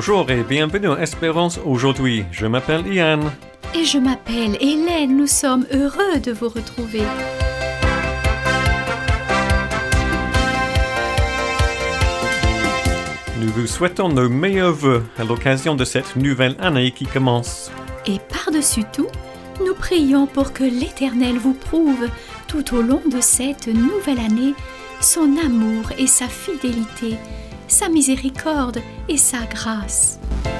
Bonjour et bienvenue à Espérance aujourd'hui. Je m'appelle Ian. Et je m'appelle Hélène. Nous sommes heureux de vous retrouver. Nous vous souhaitons nos meilleurs vœux à l'occasion de cette nouvelle année qui commence. Et par-dessus tout, nous prions pour que l'Éternel vous prouve, tout au long de cette nouvelle année, son amour et sa fidélité, sa miséricorde et sa grâce.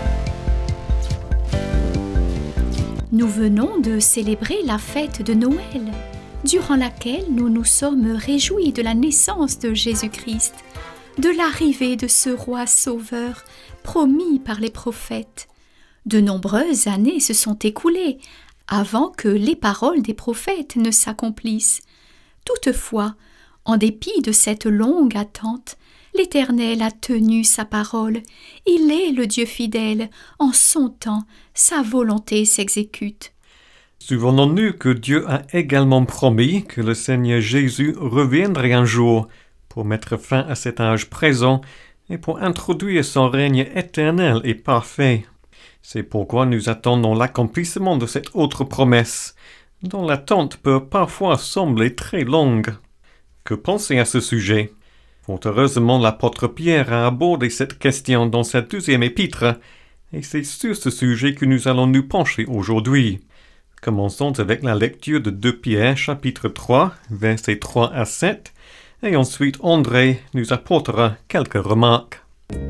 Nous venons de célébrer la fête de Noël, durant laquelle nous nous sommes réjouis de la naissance de Jésus-Christ, de l'arrivée de ce roi sauveur promis par les prophètes. De nombreuses années se sont écoulées avant que les paroles des prophètes ne s'accomplissent. Toutefois, en dépit de cette longue attente, l'Éternel a tenu sa parole. Il est le Dieu fidèle. En son temps, sa volonté s'exécute. Souvenons-nous que Dieu a également promis que le Seigneur Jésus reviendrait un jour pour mettre fin à cet âge présent et pour introduire son règne éternel et parfait. C'est pourquoi nous attendons l'accomplissement de cette autre promesse, dont l'attente peut parfois sembler très longue. Que penser à ce sujet? Fort heureusement, l'apôtre Pierre a abordé cette question dans sa deuxième épître, et c'est sur ce sujet que nous allons nous pencher aujourd'hui. Commençons avec la lecture de 2 Pierre, chapitre 3, versets 3 à 7, et ensuite André nous apportera quelques remarques.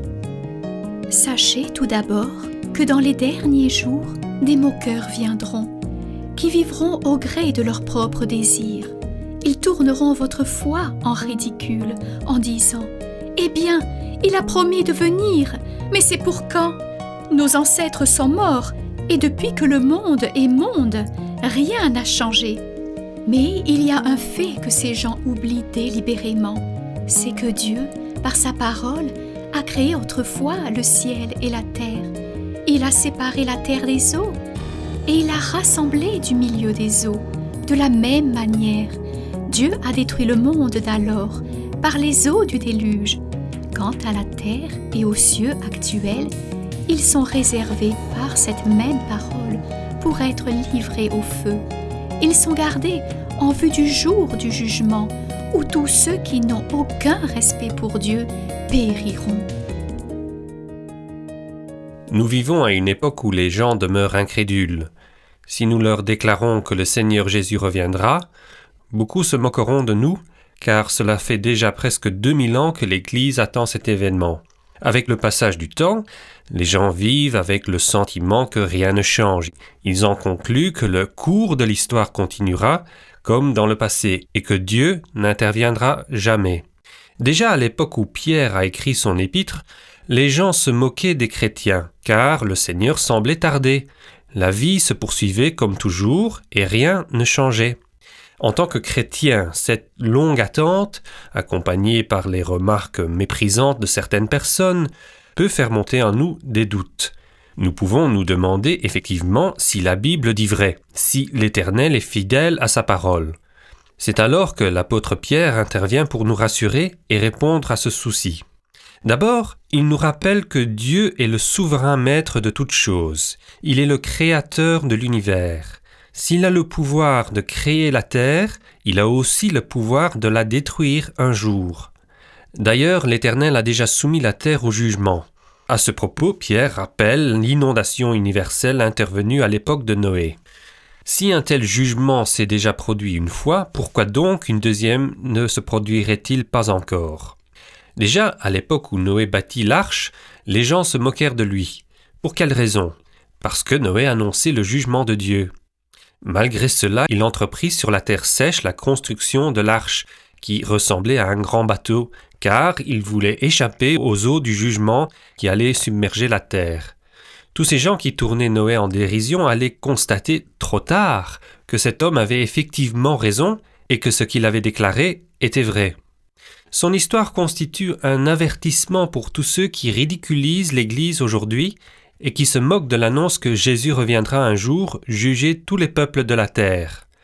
Sachez tout d'abord que dans les derniers jours, des moqueurs viendront, qui vivront au gré de leurs propres désirs. Ils tourneront votre foi en ridicule, en disant « Eh bien, il a promis de venir, mais c'est pour quand ? Nos ancêtres sont morts, et depuis que le monde est monde, rien n'a changé. » Mais il y a un fait que ces gens oublient délibérément, c'est que Dieu, par sa parole, a créé autrefois le ciel et la terre. Il a séparé la terre des eaux, et il a rassemblé du milieu des eaux. De la même manière, Dieu a détruit le monde d'alors par les eaux du déluge. Quant à la terre et aux cieux actuels, ils sont réservés par cette même parole pour être livrés au feu. Ils sont gardés en vue du jour du jugement, où tous ceux qui n'ont aucun respect pour Dieu périront. Nous vivons à une époque où les gens demeurent incrédules. Si nous leur déclarons que le Seigneur Jésus reviendra, beaucoup se moqueront de nous, car cela fait déjà presque 2000 ans que l'Église attend cet événement. Avec le passage du temps, les gens vivent avec le sentiment que rien ne change. Ils en concluent que le cours de l'histoire continuera comme dans le passé et que Dieu n'interviendra jamais. Déjà à l'époque où Pierre a écrit son épître, les gens se moquaient des chrétiens, car le Seigneur semblait tarder. La vie se poursuivait comme toujours et rien ne changeait. En tant que chrétien, cette longue attente, accompagnée par les remarques méprisantes de certaines personnes, peut faire monter en nous des doutes. Nous pouvons nous demander effectivement si la Bible dit vrai, si l'Éternel est fidèle à sa parole. C'est alors que l'apôtre Pierre intervient pour nous rassurer et répondre à ce souci. D'abord, il nous rappelle que Dieu est le souverain maître de toutes choses. Il est le créateur de l'univers. S'il a le pouvoir de créer la terre, il a aussi le pouvoir de la détruire un jour. D'ailleurs, l'Éternel a déjà soumis la terre au jugement. À ce propos, Pierre rappelle l'inondation universelle intervenue à l'époque de Noé. Si un tel jugement s'est déjà produit une fois, pourquoi donc une deuxième ne se produirait-il pas encore ? Déjà, à l'époque où Noé bâtit l'arche, les gens se moquèrent de lui. Pour quelle raison ? Parce que Noé annonçait le jugement de Dieu. Malgré cela, il entreprit sur la terre sèche la construction de l'arche, qui ressemblait à un grand bateau, car il voulait échapper aux eaux du jugement qui allaient submerger la terre. Tous ces gens qui tournaient Noé en dérision allaient constater trop tard que cet homme avait effectivement raison et que ce qu'il avait déclaré était vrai. Son histoire constitue un avertissement pour tous ceux qui ridiculisent l'Église aujourd'hui et qui se moquent de l'annonce que Jésus reviendra un jour juger tous les peuples de la terre.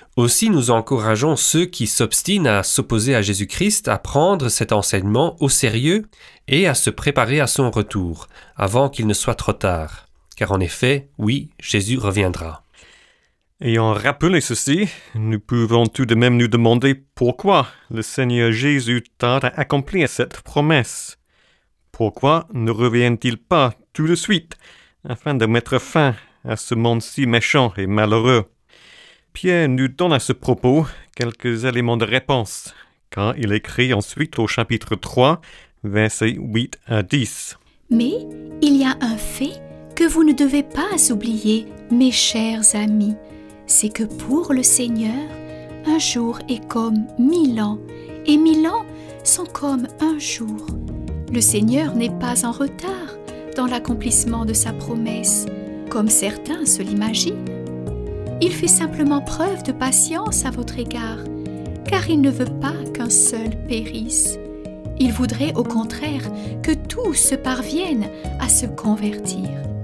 Aussi nous encourageons ceux qui s'obstinent à s'opposer à Jésus-Christ à prendre cet enseignement au sérieux et à se préparer à son retour, avant qu'il ne soit trop tard. Car en effet, oui, Jésus reviendra. Ayant rappelé ceci, nous pouvons tout de même nous demander pourquoi le Seigneur Jésus tarde à accomplir cette promesse. Pourquoi ne revient-il pas tout de suite afin de mettre fin à ce monde si méchant et malheureux? Pierre nous donne à ce propos quelques éléments de réponse, quand il écrit ensuite au chapitre 3, versets 8 à 10. Mais il y a un fait que vous ne devez pas oublier, mes chers amis, c'est que pour le Seigneur, un jour est comme 1000 ans, et 1000 ans sont comme un jour. Le Seigneur n'est pas en retard dans l'accomplissement de sa promesse, comme certains se l'imaginent. Il fait simplement preuve de patience à votre égard, car il ne veut pas qu'un seul périsse. Il voudrait au contraire que tous parviennent à se convertir.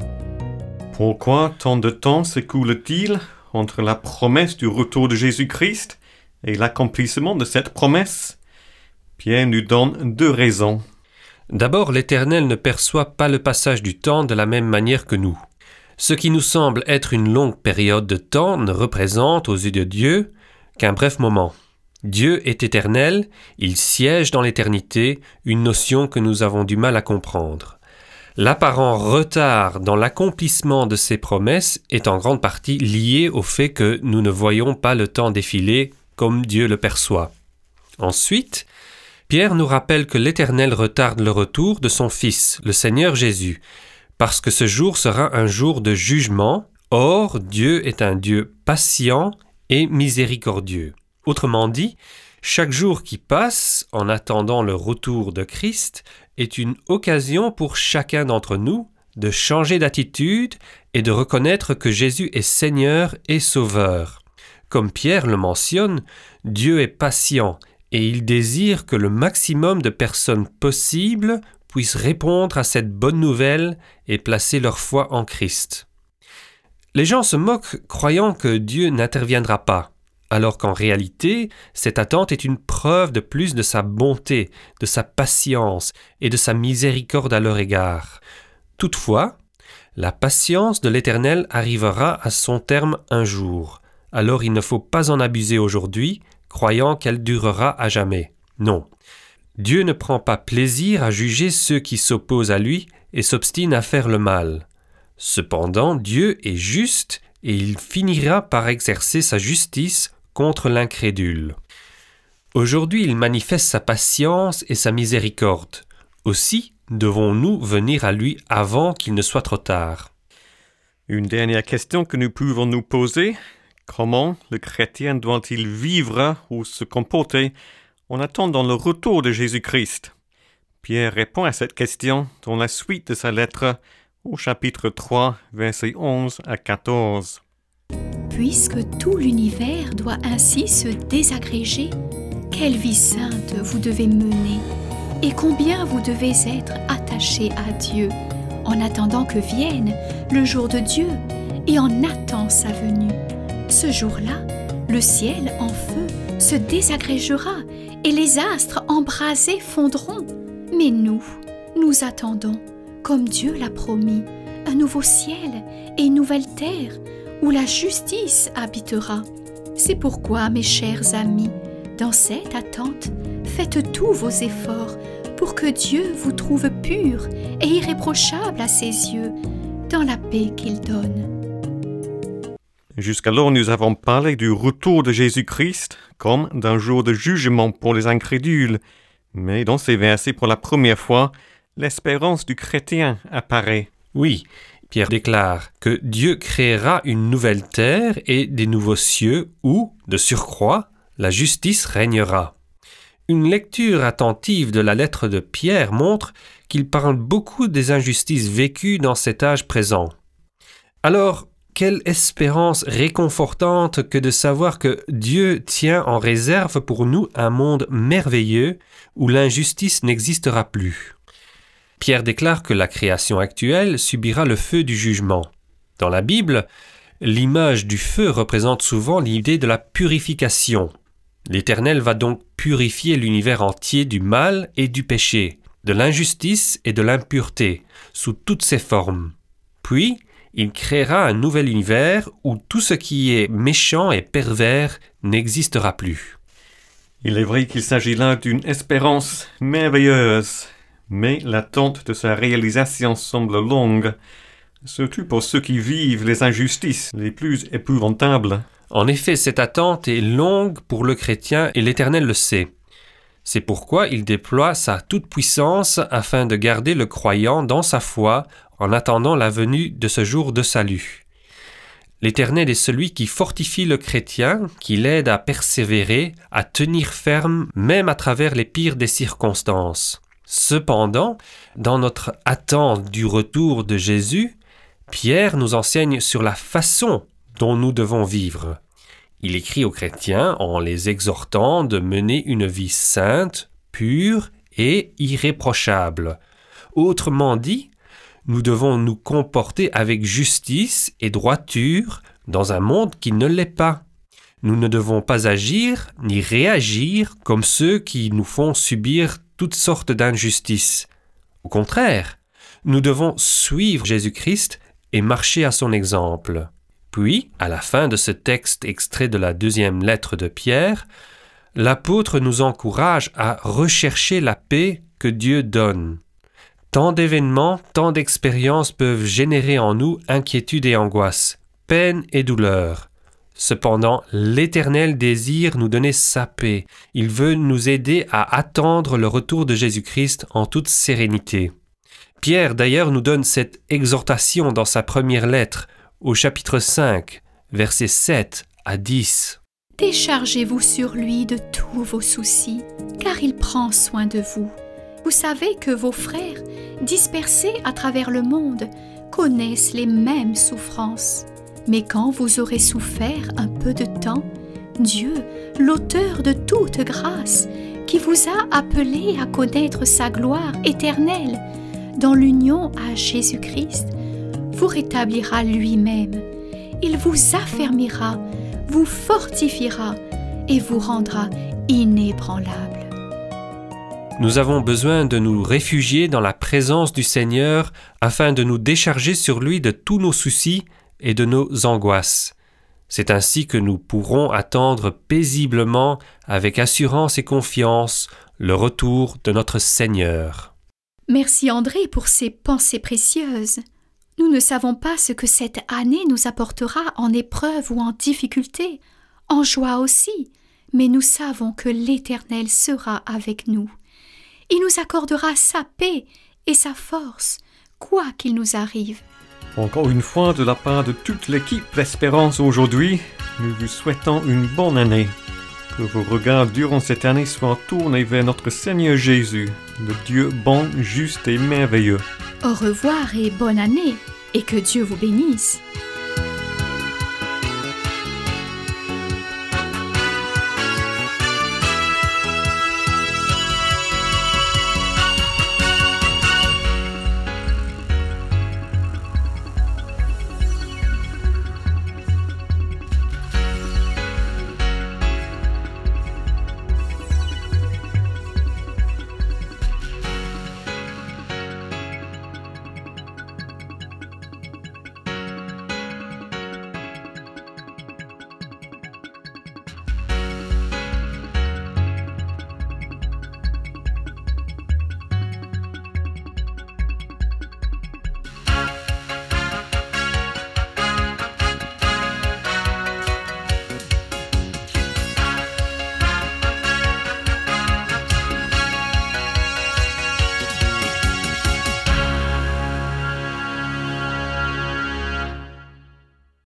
Pourquoi tant de temps s'écoule-t-il entre la promesse du retour de Jésus-Christ et l'accomplissement de cette promesse? Pierre nous donne 2 raisons. D'abord, l'Éternel ne perçoit pas le passage du temps de la même manière que nous. Ce qui nous semble être une longue période de temps ne représente aux yeux de Dieu qu'un bref moment. Dieu est éternel, il siège dans l'éternité, une notion que nous avons du mal à comprendre. L'apparent retard dans l'accomplissement de ses promesses est en grande partie lié au fait que nous ne voyons pas le temps défiler comme Dieu le perçoit. Ensuite, Pierre nous rappelle que l'Éternel retarde le retour de son Fils, le Seigneur Jésus, parce que ce jour sera un jour de jugement. Or, Dieu est un Dieu patient et miséricordieux. Autrement dit, chaque jour qui passe en attendant le retour de Christ est une occasion pour chacun d'entre nous de changer d'attitude et de reconnaître que Jésus est Seigneur et Sauveur. Comme Pierre le mentionne, Dieu est patient et il désire que le maximum de personnes possibles puissent répondre à cette bonne nouvelle et placer leur foi en Christ. Les gens se moquent croyant que Dieu n'interviendra pas, alors qu'en réalité, cette attente est une preuve de plus de sa bonté, de sa patience et de sa miséricorde à leur égard. Toutefois, la patience de l'Éternel arrivera à son terme un jour. Alors il ne faut pas en abuser aujourd'hui, croyant qu'elle durera à jamais. Non. Dieu ne prend pas plaisir à juger ceux qui s'opposent à lui et s'obstinent à faire le mal. Cependant, Dieu est juste et il finira par exercer sa justice contre l'incrédule. Aujourd'hui, il manifeste sa patience et sa miséricorde. Aussi, devons-nous venir à lui avant qu'il ne soit trop tard. Une dernière question que nous pouvons nous poser: comment le chrétien doit-il vivre ou se comporter en attendant le retour de Jésus-Christ? Pierre répond à cette question dans la suite de sa lettre au chapitre 3, versets 11 à 14. Puisque tout l'univers doit ainsi se désagréger, quelle vie sainte vous devez mener et combien vous devez être attachés à Dieu en attendant que vienne le jour de Dieu et en attendant sa venue. Ce jour-là, le ciel en feu se désagrégera et les astres embrasés fondront. Mais nous attendons, comme Dieu l'a promis, un nouveau ciel et une nouvelle terre où la justice habitera. C'est pourquoi, mes chers amis, dans cette attente, faites tous vos efforts pour que Dieu vous trouve pur et irréprochable à ses yeux, dans la paix qu'il donne. Jusqu'alors, nous avons parlé du retour de Jésus-Christ comme d'un jour de jugement pour les incrédules. Mais dans ces versets, pour la première fois, l'espérance du chrétien apparaît. Oui, Pierre déclare que Dieu créera une nouvelle terre et des nouveaux cieux où, de surcroît, la justice régnera. Une lecture attentive de la lettre de Pierre montre qu'il parle beaucoup des injustices vécues dans cet âge présent. Alors, quelle espérance réconfortante que de savoir que Dieu tient en réserve pour nous un monde merveilleux où l'injustice n'existera plus. Pierre déclare que la création actuelle subira le feu du jugement. Dans la Bible, L'image du feu représente souvent l'idée de la purification. L'Éternel va donc purifier l'univers entier du mal et du péché, de l'injustice et de l'impureté, sous toutes ses formes. Puis, il créera un nouvel univers où tout ce qui est méchant et pervers n'existera plus. Il est vrai qu'il s'agit là d'une espérance merveilleuse, mais l'attente de sa réalisation semble longue, surtout pour ceux qui vivent les injustices les plus épouvantables. En effet, cette attente est longue pour le chrétien et l'Éternel le sait. C'est pourquoi il déploie sa toute-puissance afin de garder le croyant dans sa foi en attendant la venue de ce jour de salut. L'Éternel est celui qui fortifie le chrétien, qui l'aide à persévérer, à tenir ferme même à travers les pires des circonstances. Cependant, dans notre attente du retour de Jésus, Pierre nous enseigne sur la façon dont nous devons vivre. Il écrit aux chrétiens en les exhortant de mener une vie sainte, pure et irréprochable. Autrement dit, nous devons nous comporter avec justice et droiture dans un monde qui ne l'est pas. Nous ne devons pas agir ni réagir comme ceux qui nous font subir toutes sortes d'injustices. Au contraire, nous devons suivre Jésus-Christ et marcher à son exemple. Puis, à la fin de ce texte extrait de la 2e lettre de Pierre, l'apôtre nous encourage à rechercher la paix que Dieu donne. Tant d'événements, tant d'expériences peuvent générer en nous inquiétude et angoisse, peine et douleur. Cependant, l'Éternel désire nous donner sa paix. Il veut nous aider à attendre le retour de Jésus-Christ en toute sérénité. Pierre, d'ailleurs, nous donne cette exhortation dans sa première lettre, au chapitre 5, versets 7 à 10. « Déchargez-vous sur lui de tous vos soucis, car il prend soin de vous. Vous savez que vos frères, dispersés à travers le monde, connaissent les mêmes souffrances. Mais quand vous aurez souffert un peu de temps, Dieu, l'auteur de toute grâce, qui vous a appelé à connaître sa gloire éternelle, dans l'union à Jésus-Christ, vous rétablira lui-même. Il vous affermira, vous fortifiera et vous rendra inébranlable. » Nous avons besoin de nous réfugier dans la présence du Seigneur afin de nous décharger sur lui de tous nos soucis et de nos angoisses. C'est ainsi que nous pourrons attendre paisiblement, avec assurance et confiance, le retour de notre Seigneur. Merci André pour ces pensées précieuses. Nous ne savons pas ce que cette année nous apportera en épreuve ou en difficulté, en joie aussi, mais nous savons que l'Éternel sera avec nous. Il nous accordera sa paix et sa force, quoi qu'il nous arrive. Encore une fois, de la part de toute l'équipe d'Espérance aujourd'hui, nous vous souhaitons une bonne année. Que vos regards durant cette année soient tournés vers notre Seigneur Jésus, le Dieu bon, juste et merveilleux. Au revoir et bonne année, et que Dieu vous bénisse.